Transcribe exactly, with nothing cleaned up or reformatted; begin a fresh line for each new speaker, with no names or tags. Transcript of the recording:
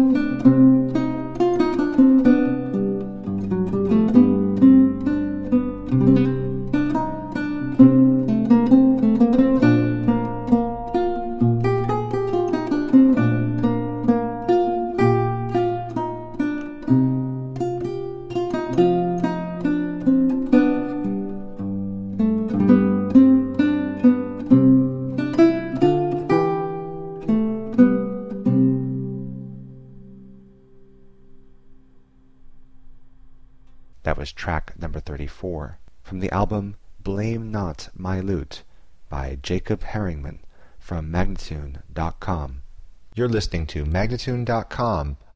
That was track number thirty-four from the album Blame Not My Lute by Jacob Herringman from Magnatune dot com. You're listening to Magnatune dot com,